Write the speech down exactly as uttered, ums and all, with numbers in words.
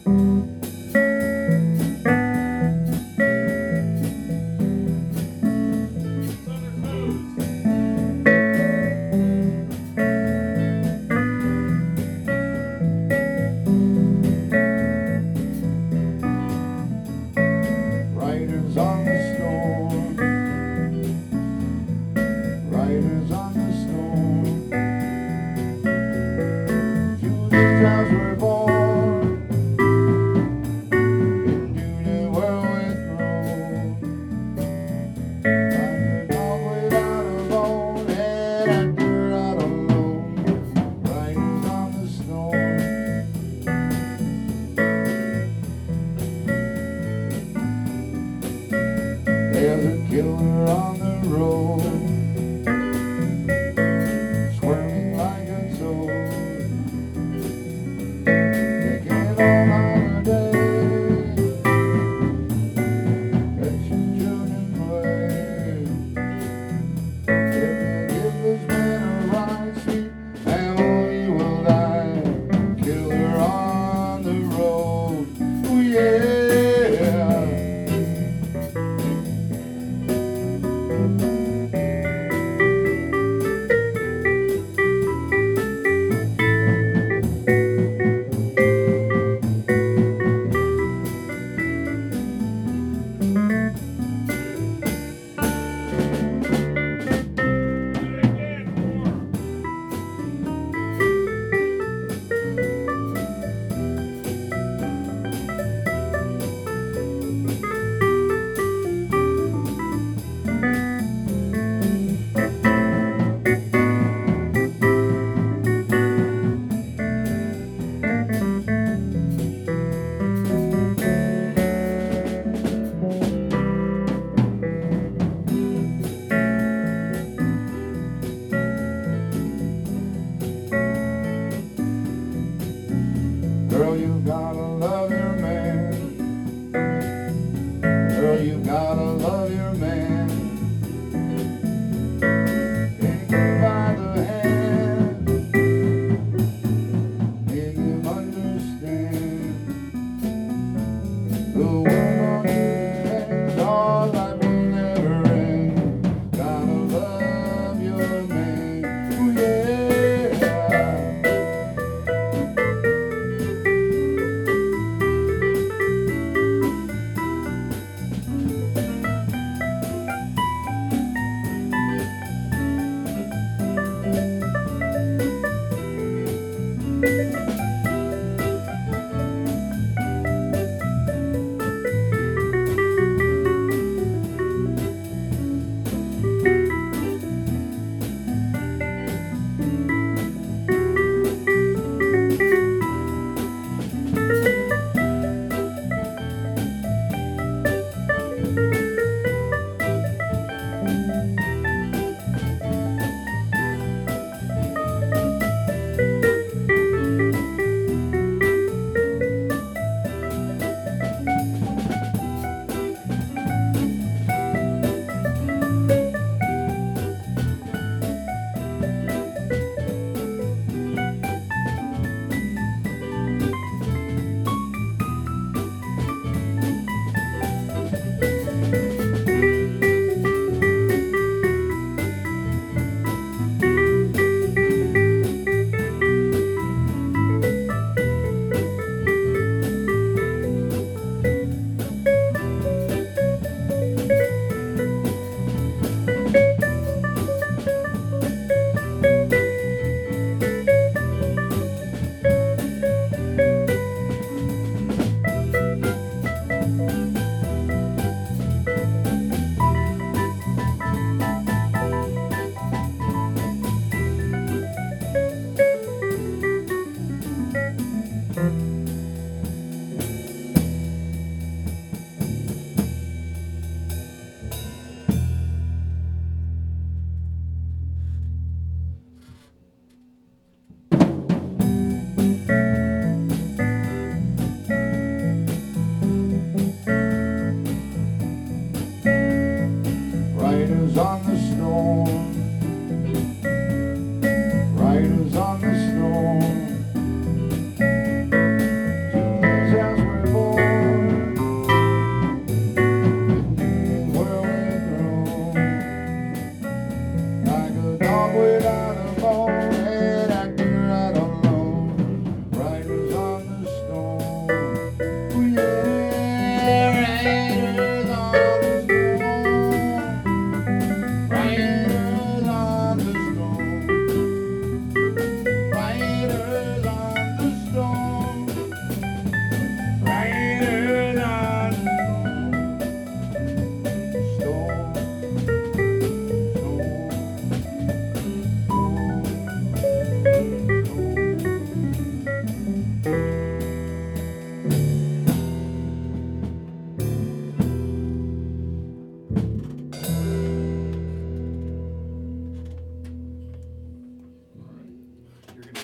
Riders on the storm, riders on the storm. Through the clouds we're born, into the world we're thrown. Like a dog without a bone, head actor out alone. Riders on the storm. There's a killer on the road, squirming like a toad, taking on holiday, let your children play. If you give this man a right sweet family will die. Killer on the road, oh yeah. Girl, you gotta love your man. Girl, you gotta love your man. Take him by the hand, make him understand the